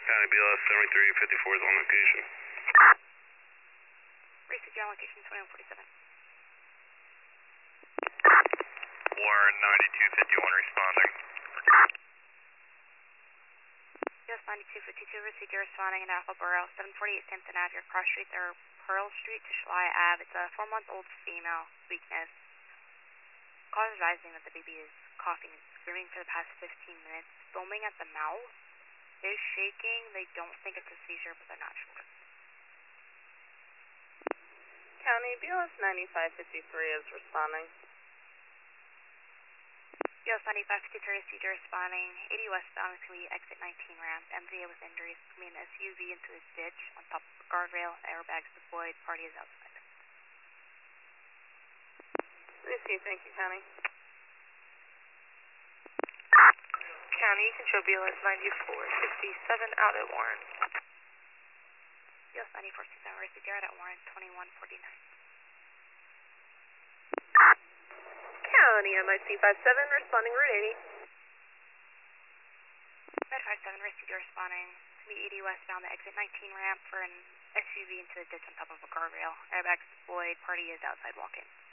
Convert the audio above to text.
County BLS 7354 is on location. Receive your location 2147. Warren 9251 responding. US 9252, received your responding in Attleboro, 748 Sampson Ave. Your cross streets are Pearl Street to Shalaya Ave. It's a 4-month-old female, weakness. Call advising that the baby is coughing and screaming for the past 15 minutes, foaming at the mouth. Is shaking. They don't think it's a seizure, but they're not sure. County BLS 9553 is responding. US 9553 is seizure responding. 80 westbound is going to be exit 19 ramp. MVA with injuries. It's going to be an SUV into a ditch on top of the guardrail. Airbags deployed. Party is outside. Receive, thank you, County. County, control BLS 9467 out at Warren. US 9467, received your out at Warren, 2149. County, MIC 57, responding Route 80. Red 57, received your responding. It's going to be 80 westbound, the exit 19 ramp for an SUV into the ditch on top of a guardrail. Airbags deployed. Party is outside walking.